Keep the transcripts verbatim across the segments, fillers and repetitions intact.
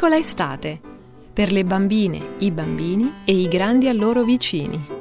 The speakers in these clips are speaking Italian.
piccola estate, per le bambine, i bambini e i grandi a loro vicini.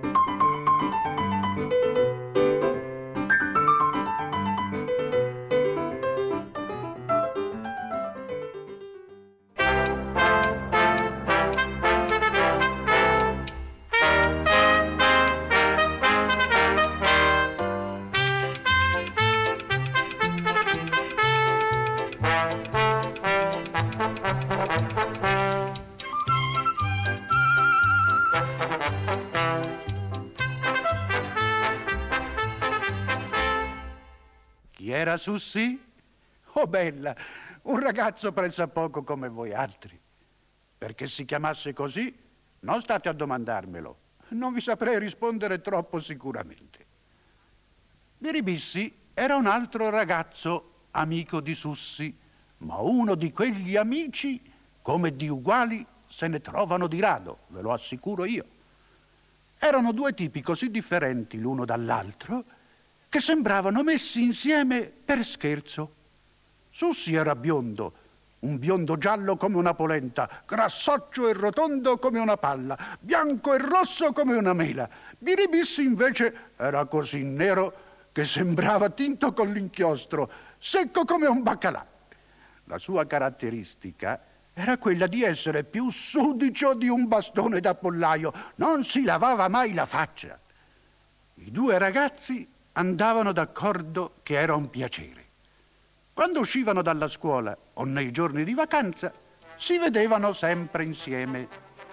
Chi era Sussi? Oh bella, un ragazzo pressappoco come voi altri. Perché si chiamasse così, non state a domandarmelo. Non vi saprei rispondere troppo sicuramente. Biribissi era un altro ragazzo amico di Sussi, ma uno di quegli amici come di uguali se ne trovano di rado, ve lo assicuro io. Erano due tipi così differenti l'uno dall'altro che sembravano messi insieme per scherzo. Sussi era biondo, un biondo giallo come una polenta, grassoccio e rotondo come una palla, bianco e rosso come una mela. Biribissi invece era così nero che sembrava tinto con l'inchiostro, secco come un baccalà. La sua caratteristica era quella di essere più sudicio di un bastone da pollaio, non si lavava mai la faccia. I due ragazzi andavano d'accordo che era un piacere. Quando uscivano dalla scuola o nei giorni di vacanza, si vedevano sempre insieme.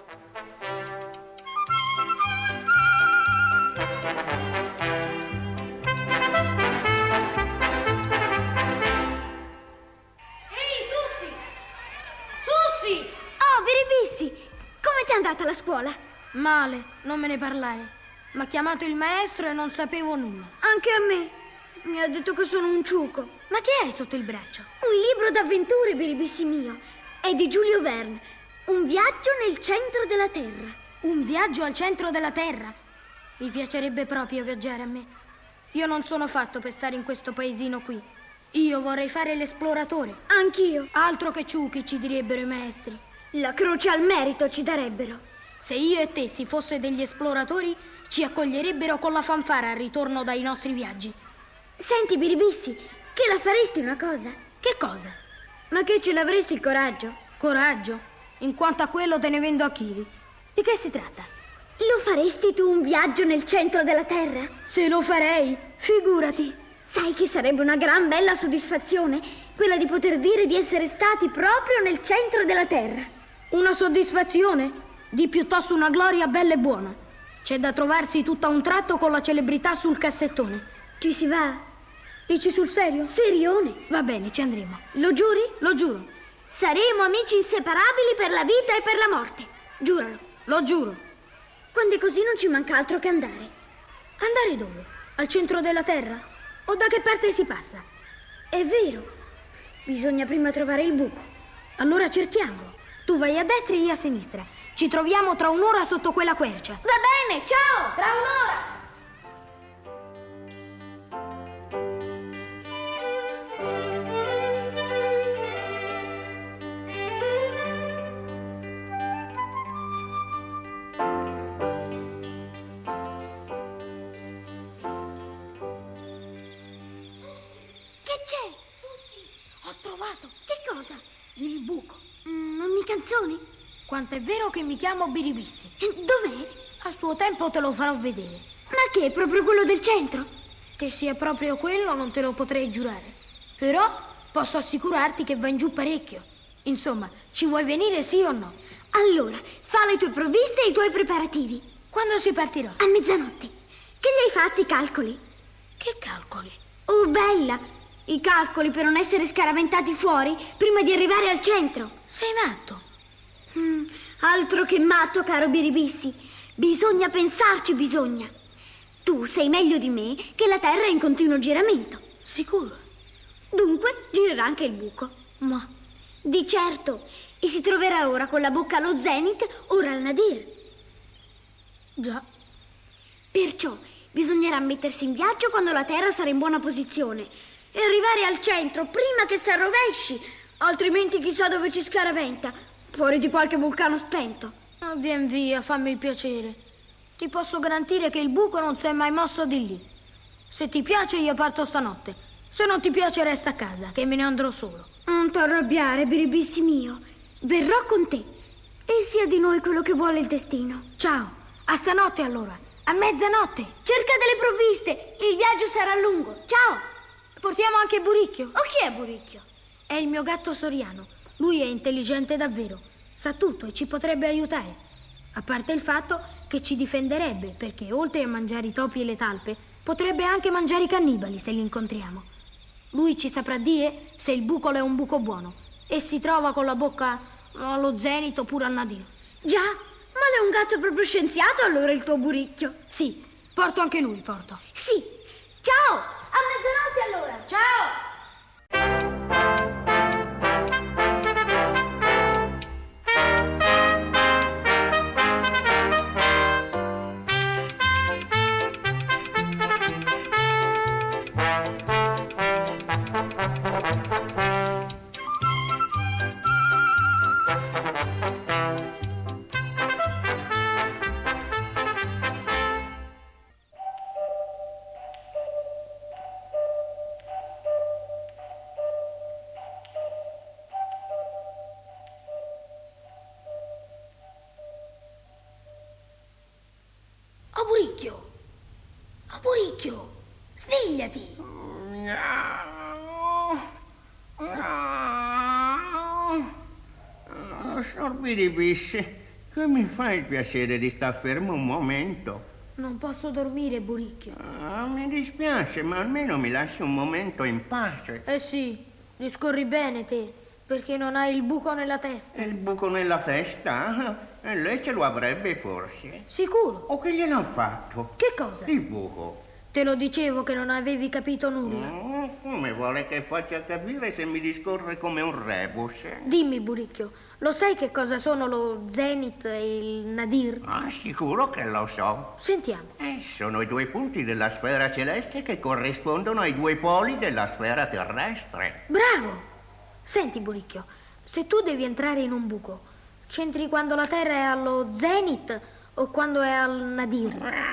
Ehi, Sussi! Sussi! Oh, Biribissi! Come ti è andata la scuola? Male, non me ne parlare. Mi ha chiamato il maestro e non sapevo nulla. Anche a me. Mi ha detto che sono un ciuco. Ma che hai sotto il braccio? Un libro d'avventure, Biribissi mio. È di Giulio Verne. Un viaggio nel centro della terra. Un viaggio al centro della terra? Mi piacerebbe proprio viaggiare a me. Io non sono fatto per stare in questo paesino qui. Io vorrei fare l'esploratore. Anch'io. Altro che ciuchi, ci direbbero i maestri. La croce al merito ci darebbero. Se io e te si fosse degli esploratori, ci accoglierebbero con la fanfara al ritorno dai nostri viaggi. Senti, Biribissi, che la faresti una cosa? Che cosa? Ma che ce l'avresti il coraggio? Coraggio? In quanto a quello te ne vendo a chili. Di che si tratta? Lo faresti tu un viaggio nel centro della terra? Se lo farei, figurati. Sai che sarebbe una gran bella soddisfazione quella di poter dire di essere stati proprio nel centro della terra. Una soddisfazione? Di piuttosto una gloria bella e buona. C'è da trovarsi tutta un tratto con la celebrità sul cassettone. Ci si va? Dici sul serio? Serione. Va bene, ci andremo. Lo giuri? Lo giuro. Saremo amici inseparabili per la vita e per la morte. Giuralo. Lo giuro. Quando è così non ci manca altro che andare. Andare dove? Al centro della terra? O da che parte si passa? È vero. Bisogna prima trovare il buco. Allora cerchiamolo. Tu vai a destra e io a sinistra. Ci troviamo tra un'ora sotto quella quercia. Va bene, ciao! Tra un'ora! Che c'è? Sussi, ho trovato. Che cosa? Il buco. Mm, non mi canzoni? Quanto è vero che mi chiamo Biribissi. Dov'è? A suo tempo te lo farò vedere. Ma che, è proprio quello del centro? Che sia proprio quello non te lo potrei giurare. Però posso assicurarti che va in giù parecchio. Insomma, ci vuoi venire sì o no? Allora, fa le tue provviste e i tuoi preparativi. Quando si partirà? A mezzanotte. Che li hai fatti i calcoli? Che calcoli? Oh, bella! I calcoli per non essere scaraventati fuori prima di arrivare al centro. Sei matto? Mm, altro che matto, caro Biribissi. Bisogna pensarci, bisogna. Tu sai meglio di me che la Terra è in continuo giramento. Sicuro? Dunque girerà anche il buco. Ma di certo. E si troverà ora con la bocca allo zenith, ora al nadir. Già. Perciò bisognerà mettersi in viaggio quando la Terra sarà in buona posizione e arrivare al centro prima che si arrovesci altrimenti chissà dove ci scaraventa, fuori di qualche vulcano spento. Ah, vien via, fammi il piacere. Ti posso garantire che il buco non si è mai mosso di lì. Se ti piace io parto stanotte. Se non ti piace resta a casa, che me ne andrò solo. Non t'arrabbiare, Biribissi mio. Verrò con te. E sia di noi quello che vuole il destino. Ciao, a stanotte allora, a mezzanotte. Cerca delle provviste, il viaggio sarà lungo. Ciao. Portiamo anche Buricchio. O chi è Buricchio? È il mio gatto Soriano. Lui è intelligente davvero. Sa tutto e ci potrebbe aiutare. A parte il fatto che ci difenderebbe, perché oltre a mangiare i topi e le talpe, potrebbe anche mangiare i cannibali se li incontriamo. Lui ci saprà dire se il bucolo è un buco buono e si trova con la bocca allo zenito oppure al nadir. Già, ma è un gatto proprio scienziato allora il tuo Buricchio? Sì, porto anche lui, porto. Sì. Ciao, a mezzanotte allora. Ciao! Oh, Buricchio! Oh, Buricchio! Svegliati! Signor Biribissi, che mi fa il piacere di star fermo un momento? Non posso dormire, Buricchio. Ah, mi dispiace, ma almeno mi lasci un momento in pace. Eh sì, discorri bene te, perché non hai il buco nella testa. Il buco nella testa? E lei ce lo avrebbe forse? Sicuro? O che gliel'ha fatto? Che cosa? Il buco. Te lo dicevo che non avevi capito nulla. Oh, come vuole che faccia capire se mi discorre come un rebus? Dimmi, Buricchio, lo sai che cosa sono lo zenith e il nadir? Ah, sicuro che lo so. Sentiamo. Eh, sono i due punti della sfera celeste che corrispondono ai due poli della sfera terrestre. Bravo! Senti, Buricchio, se tu devi entrare in un buco, c'entri quando la Terra è allo zenith o quando è al nadir?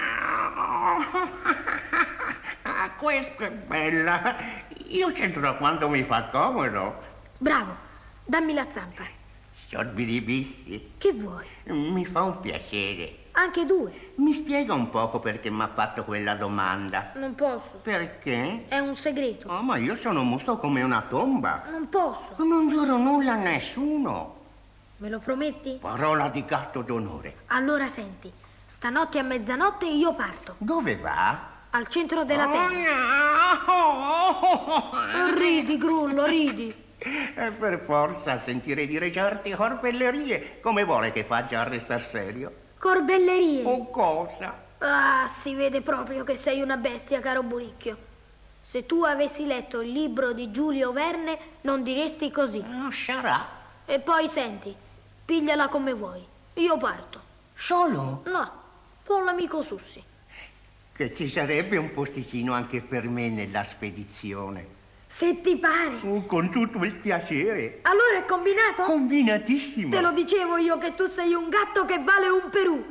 Ah, questa è bella. Io c'entro quando mi fa comodo. Bravo, dammi la zampa. Signor Biribissi, Che vuoi? mi fa un piacere. Anche due? Mi spiega un poco perché mi ha fatto quella domanda. Non posso. Perché? È un segreto. Oh, ma io sono muto come una tomba. Non posso. Non dirò nulla a nessuno. Me lo prometti? Parola di gatto d'onore. Allora senti, stanotte a mezzanotte io parto. Dove va? Al centro della Terra. Oh, no! Ridi, Grullo, ridi. E per forza sentire dire certe corbellerie. Come vuole che faccia a restar serio? Corbellerie. O cosa? Ah, si vede proprio che sei una bestia, caro Buricchio. Se tu avessi letto il libro di Giulio Verne, non diresti così. Oh, sarà. E poi senti, pigliala come vuoi. Io parto. Solo? No, con l'amico Sussi. Che ci sarebbe un posticino anche per me nella spedizione. Se ti pare. Oh, con tutto il piacere. Allora è combinato? Combinatissimo. Te lo dicevo io che tu sei un gatto che vale un Perù.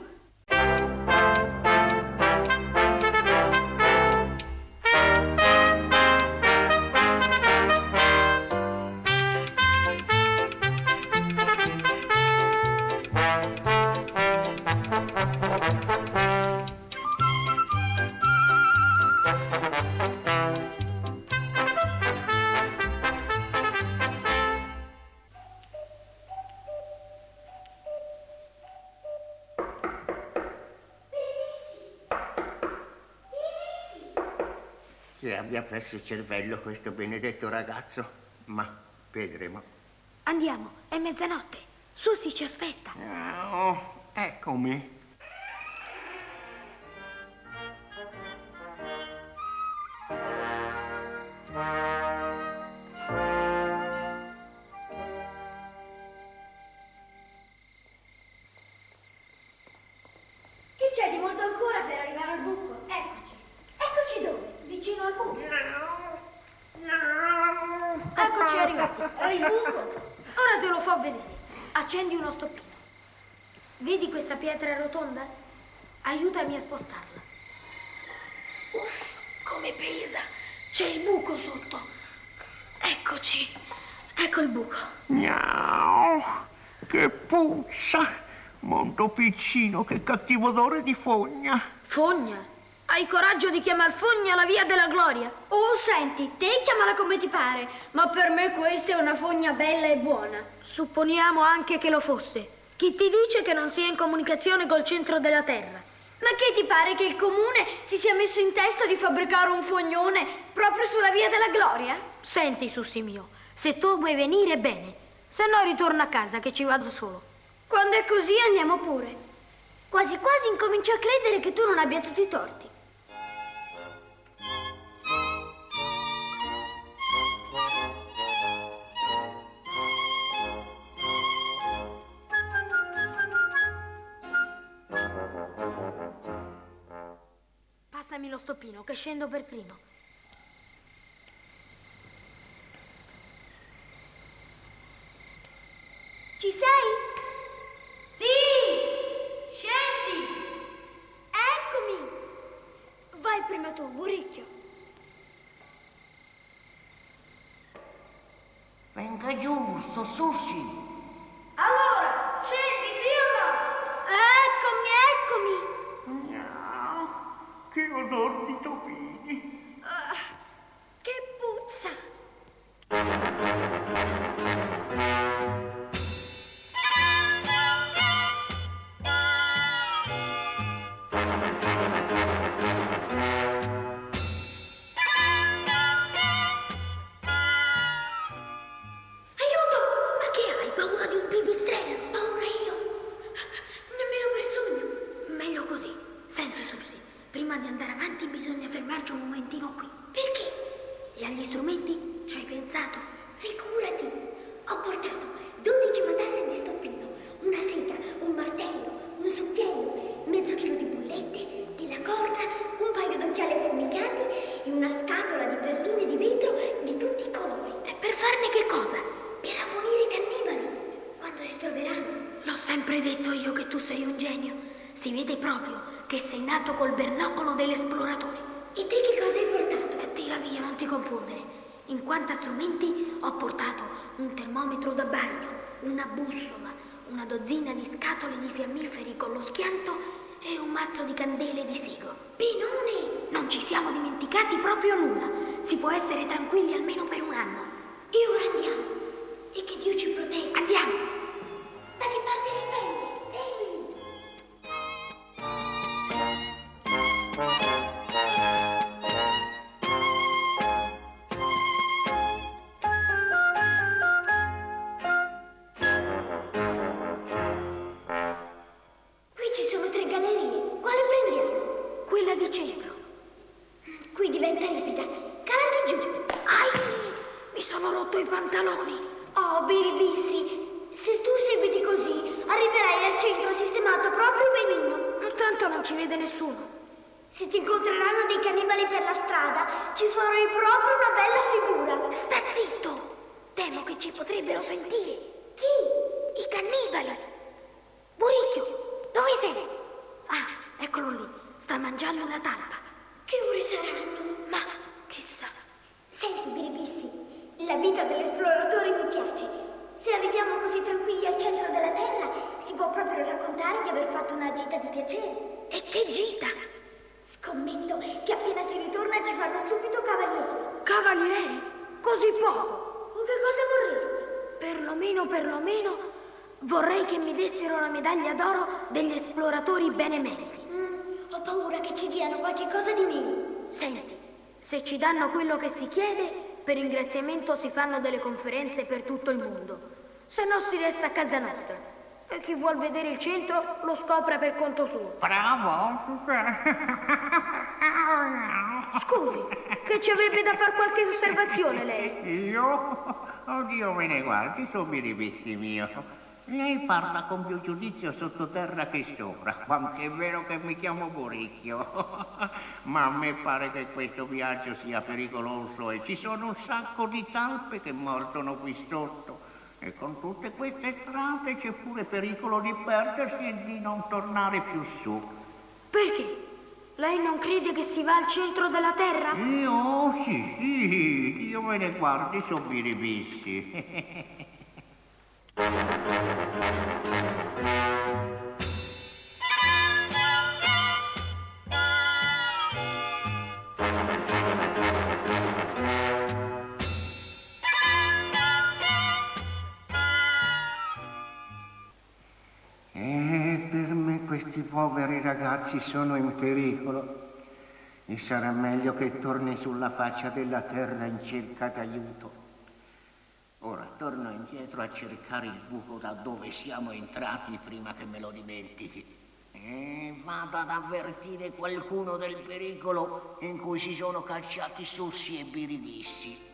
Che abbia perso il cervello questo benedetto ragazzo, ma vedremo. Andiamo, è mezzanotte. Sussi ci aspetta. Oh, eccomi. Che c'è di molto ancora per arrivare al buco? Eccoci. Eccoci dove? Vicino al buco. No, no. Eccoci arrivati. È il buco. Ora te lo fa vedere. Accendi uno stoppino. Vedi questa pietra rotonda? Aiutami a spostarla. Uff, come pesa. C'è il buco sotto. Eccoci. Ecco il buco. Miau, che puzza. Mondo piccino, che cattivo odore di fogna. Fogna? Hai coraggio di chiamar fogna la via della gloria? Oh, senti, te chiamala come ti pare, ma per me questa è una fogna bella e buona. Supponiamo anche che lo fosse. Chi ti dice che non sia in comunicazione col centro della terra? Ma che ti pare che il comune si sia messo in testa di fabbricare un fognone proprio sulla via della gloria? Senti, Sussi mio, se tu vuoi venire bene, se no ritorno a casa che ci vado solo. Quando è così andiamo pure. Quasi quasi incomincio a credere che tu non abbia tutti i torti. Passami lo stoppino, che scendo per primo. Ci sei? Sì! Scendi! Eccomi! Vai prima tu, Buricchio. Venga giù, sto Sussi. Allora, scendi, sì o no? Eccomi, eccomi! Miau, che odor di topini. Uh, che puzza! Col bernocolo dell'esploratore. E te che cosa hai portato? E tira via, non ti confondere. In quanto a strumenti ho portato un termometro da bagno, una bussola, una dozzina di scatole di fiammiferi con lo schianto e un mazzo di candele di sego. Benone! Non ci siamo dimenticati proprio nulla. Si può essere tranquilli almeno per un anno. E ora andiamo. E che Dio ci protegga. Andiamo! Da che parte si prende? Segui! Di centro. Qui diventa ripida. Calati giù. Ai! Mi sono rotto i pantaloni. Oh, Biribissi, se tu seguiti così, arriverai al centro sistemato proprio benino. Tanto non ci vede nessuno. Se ti incontreranno dei cannibali per la strada, ci farai proprio una bella figura. Sta zitto! Temo che ci potrebbero sentire. Chi? I cannibali. Buricchio, dove sei? Ah, eccolo lì. Sta mangiando una talpa. Che ore saranno? Ma chissà. Senti, Biribissi, la vita dell'esploratore mi piace. Se arriviamo così tranquilli al centro della Terra, si può proprio raccontare di aver fatto una gita di piacere. E che gita? Scommetto che appena si ritorna ci fanno subito cavalieri. Cavalieri? Così poco? O che cosa vorresti? Perlomeno, perlomeno, vorrei che mi dessero la medaglia d'oro degli esploratori benemeriti. Ho paura che ci diano qualche cosa di meno. Senti, se ci danno quello che si chiede, per ringraziamento si fanno delle conferenze per tutto il mondo. Se no si resta a casa nostra. E chi vuol vedere il centro lo scopra per conto suo. Bravo! Scusi, che ci avrebbe da fare qualche osservazione lei? Io? Oddio me ne guardi, sono Biribissi mio. Lei parla con più giudizio sottoterra che sopra, quanto è vero che mi chiamo Buricchio. Ma a me pare che questo viaggio sia pericoloso e ci sono un sacco di talpe che mordono qui sotto. E con tutte queste strade c'è pure pericolo di perdersi e di non tornare più su. Perché? Lei non crede che si va al centro della terra? Io? Sì, sì, io me ne guardi, sono biribissi. E per me questi poveri ragazzi sono in pericolo e sarà meglio che torni sulla faccia della terra in cerca d'aiuto. Ora torno indietro a cercare il buco da dove siamo entrati prima che me lo dimentichi. E vado ad avvertire qualcuno del pericolo in cui si sono cacciati Sussi e Biribissi.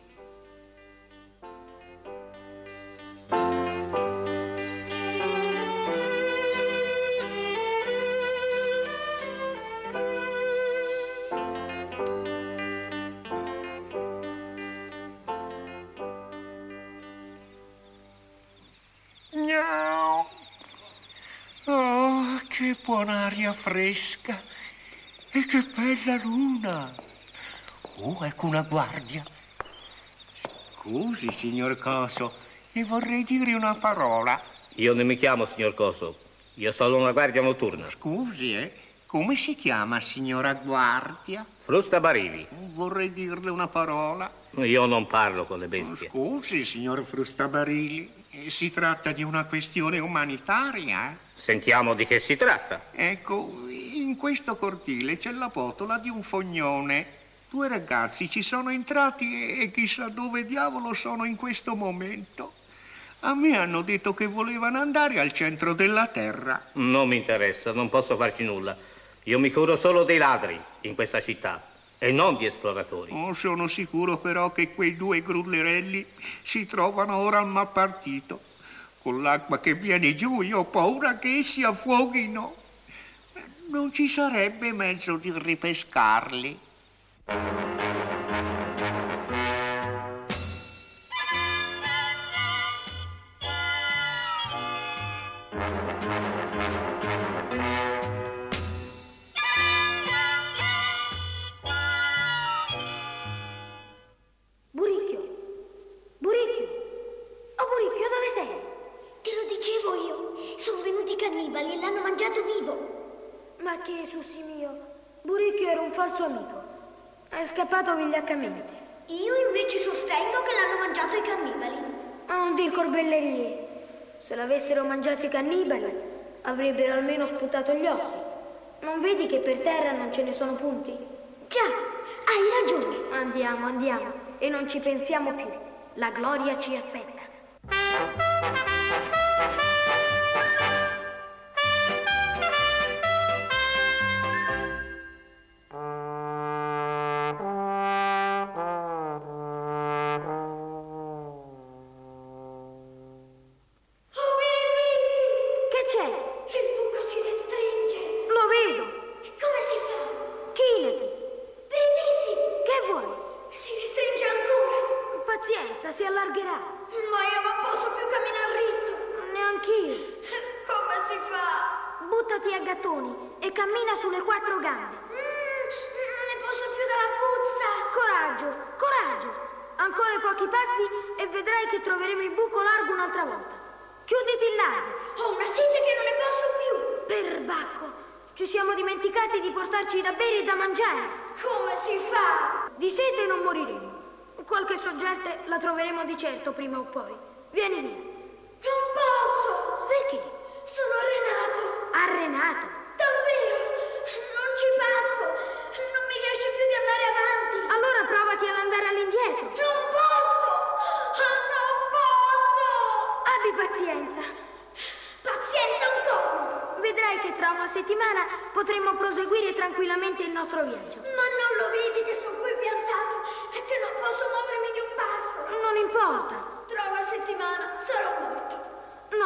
Oh, che buon'aria fresca e che bella luna. Oh, ecco una guardia. Scusi, signor Coso, le vorrei dire una parola. Io non mi chiamo signor Coso, io sono una guardia notturna. Scusi, eh, come si chiama, signora guardia? Frusta Barili. Vorrei dirle una parola. Io non parlo con le bestie. Scusi, signor Frustabarili, si tratta di una questione umanitaria. Sentiamo di che si tratta. Ecco, in questo cortile c'è la botola di un fognone. Due ragazzi ci sono entrati e chissà dove diavolo sono in questo momento. A me hanno detto che volevano andare al centro della terra. Non mi interessa, non posso farci nulla. Io mi curo solo dei ladri in questa città e non di esploratori. Oh, sono sicuro però che quei due grullerelli si trovano ora al malpartito. Con l'acqua che viene giù io ho paura che essi affoghino. Non ci sarebbe mezzo di ripescarli. cannibali e l'hanno mangiato vivo. Ma che, Sussi mio, Buricchio era un falso amico. È scappato vigliaccamente. Io invece sostengo che l'hanno mangiato i cannibali. Non dir corbellerie. Se l'avessero mangiato i cannibali, avrebbero almeno sputato gli ossi. Non vedi che per terra non ce ne sono punti? Già, hai ragione. Andiamo, andiamo, e non ci pensiamo più. La gloria ci aspetta. Si allargherà. Ma io non posso più camminare ritto. Neanch'io. Come si fa? Buttati a gattoni e cammina sulle quattro gambe. Mm, non ne posso più dalla puzza. Coraggio, coraggio. Ancora pochi passi e vedrai che troveremo il buco largo un'altra volta. Chiuditi il naso. Ho una sete che non ne posso più. Perbacco, ci siamo dimenticati di portarci da bere e da mangiare. Come si fa? Di sete non moriremo. Qualche sorgente la troveremo di certo prima o poi. Vieni via. Non posso. Perché? Sono arenato. Arrenato? Davvero? Non ci passo. Non mi riesce più di andare avanti. Allora provati ad andare all'indietro. Non posso. Non posso. Abbi pazienza. Pazienza un corno. Vedrai che tra una settimana potremo proseguire tranquillamente il nostro viaggio. Ma non lo vedi che sono qui piantato e che non posso muovermi di un passo? Non importa. Tra una settimana sarò morto. No,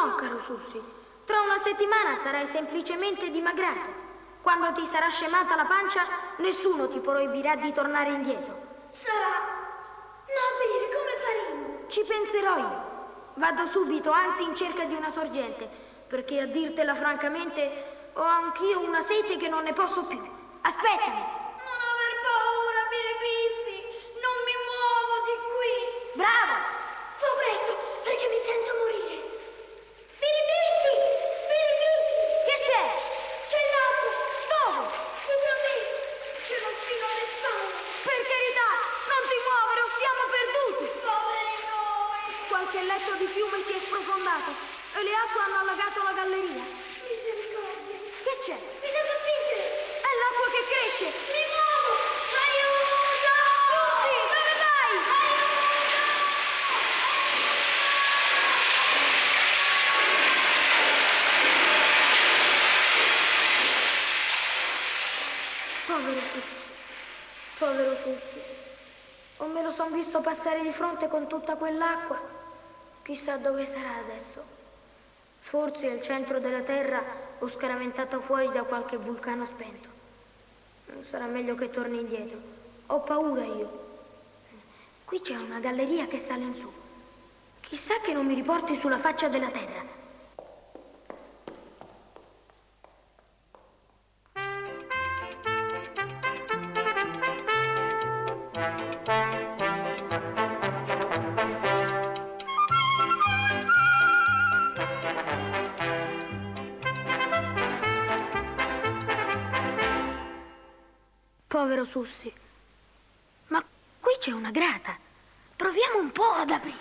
No, caro Sussi, tra una settimana sarai semplicemente dimagrato. Quando ti sarà scemata la pancia, nessuno ti proibirà di tornare indietro. Sarà... Ma bere, come faremo? Ci penserò io. Vado subito, anzi in cerca di una sorgente, perché a dirtela francamente ho anch'io una sete che non ne posso più. Aspettami. Non aver paura, Biripissi, non mi muovo di qui. Bravo! Fa presto, perché mi sento morire. Biripissi, Biripissi. Che c'è? C'è l'acqua. Dove? Dietro me. Ce l'ho fino alle spalle. Per carità, non ti muovere o siamo perduti. Poveri noi. Qualche letto di fiume si è sprofondato e le acque hanno allagato la galleria. Misericordia. Che c'è? Mi sento spingere. È l'acqua che cresce. Mi muovo. Aiuto! Sussi, dove vai? Povero Sussi, povero Sussi, o me lo son visto passare di fronte con tutta quell'acqua. Chissà dove sarà adesso. Forse al centro della terra o scaraventato fuori da qualche vulcano spento. Non sarà meglio che torni indietro. Ho paura io. Qui c'è una galleria che sale in su. Chissà che non mi riporti sulla faccia della terra. Povero Sussi, ma qui c'è una grata. Proviamo un po' ad aprire.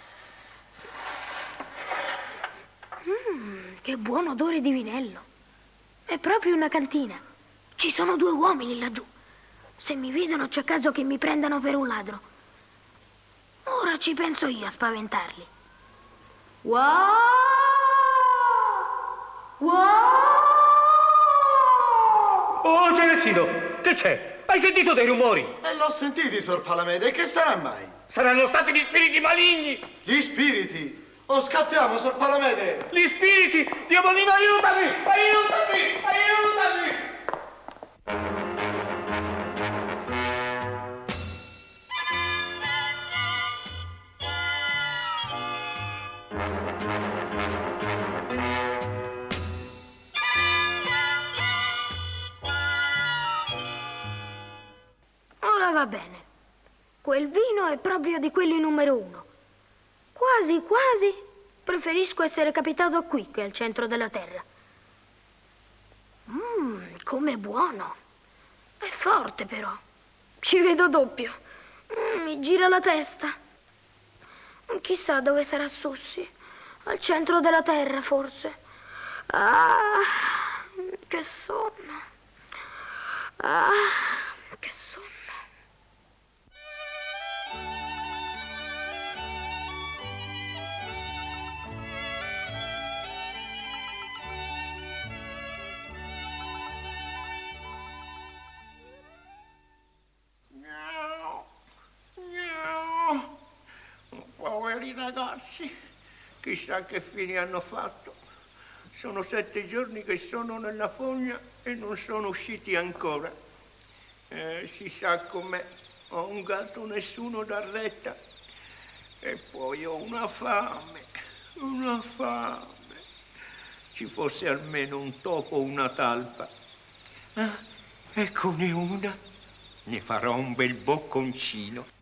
Mmm, che buon odore di vinello. È proprio una cantina. Ci sono due uomini laggiù. Se mi vedono c'è caso che mi prendano per un ladro. Ora ci penso io a spaventarli. Wow! Wow! Oh, Celestino, che c'è? Hai sentito dei rumori? E l'ho sentiti, Sor Palamede, e che sarà mai? Saranno stati gli spiriti maligni! Gli spiriti? O scappiamo, Sor Palamede? Gli spiriti! Diavolino, aiutami! Aiutami! Aiutami! Ora va bene. Quel vino è proprio di quelli numero uno. Quasi, quasi preferisco essere capitato qui che al centro della terra. Mmm, com'è buono. È forte però. Ci vedo doppio. Mm, mi gira la testa. Chissà dove sarà Sussi. Al centro della terra, forse. Ah, che sonno. Ah, che sonno. Poveri ragazzi, chissà che fine hanno fatto. Sono sette giorni che sono nella fogna e non sono usciti ancora. Eh, si sa com'è, ho un gatto, nessuno dà retta. E poi ho una fame, una fame. Ci fosse almeno un topo o una talpa. Ah, eccone una. Ne farò un bel bocconcino.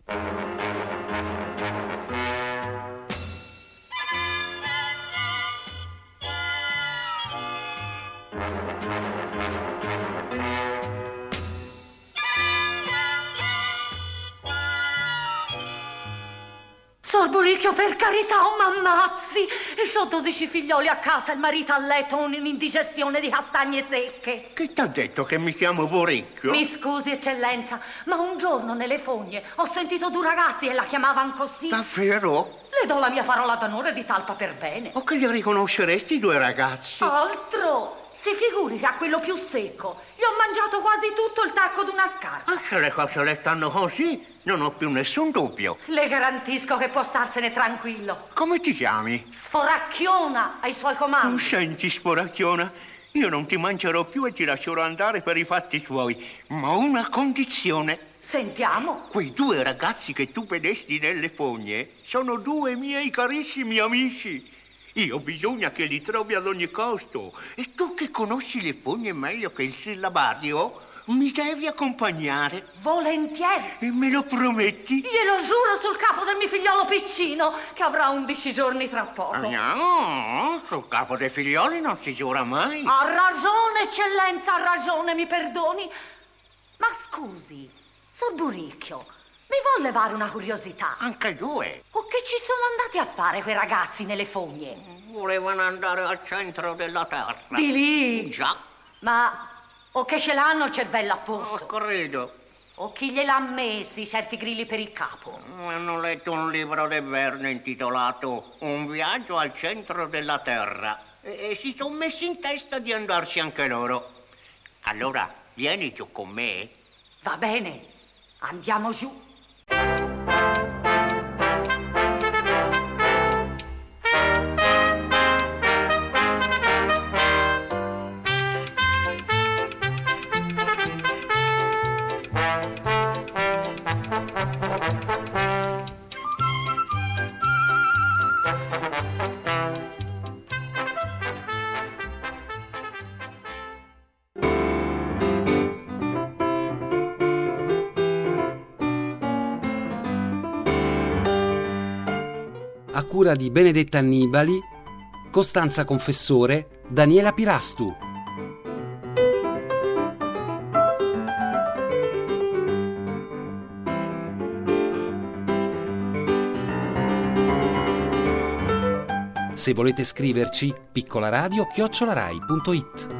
Sorboricchio, per carità, oh m'ammazzi! E c'ho dodici figlioli a casa, il marito a letto, un'indigestione di castagne secche. Chi t'ha detto che mi chiamo Boricchio? Mi scusi, eccellenza, ma un giorno nelle fogne ho sentito due ragazzi e la chiamavano così. Davvero? Le do la mia parola d'onore di talpa per bene. O che li riconosceresti, due ragazzi? Altro! Si figuri che a quello più secco gli ho mangiato quasi tutto il tacco di una scarpa. Ah, se le cose le stanno così, non ho più nessun dubbio. Le garantisco che può starsene tranquillo. Come ti chiami? Sforacchiona ai suoi comandi. Oh, senti, Sforacchiona, io non ti mangerò più e ti lascerò andare per i fatti tuoi, ma una condizione. Sentiamo. Quei due ragazzi che tu vedesti nelle fogne sono due miei carissimi amici. Io bisogna che li trovi ad ogni costo. E tu che conosci le fogne meglio che il sillabario, mi devi accompagnare. Volentieri. E me lo prometti? Glielo giuro sul capo del mio figliolo piccino, che avrà undici giorni tra poco. No, sul capo dei figlioli non si giura mai. Ha ragione, eccellenza, ha ragione, mi perdoni. Ma scusi, Sor Buricchio, mi vuol levare una curiosità? Anche due. O che ci sono andati a fare quei ragazzi nelle fogne? Volevano andare al centro della terra. Di lì? Già. Ma o che ce l'hanno il cervello a posto? Oh, credo. O chi gliel'ha messi certi grilli per il capo? Hanno letto un libro di Verne intitolato Un viaggio al centro della terra e, e si sono messi in testa di andarci anche loro. Allora, vieni giù con me. Va bene, andiamo giù. A cura di Benedetta Annibali, Costanza Confessore, Daniela Pirastu. Se volete scriverci, piccolaradio chiocciola rai punto it.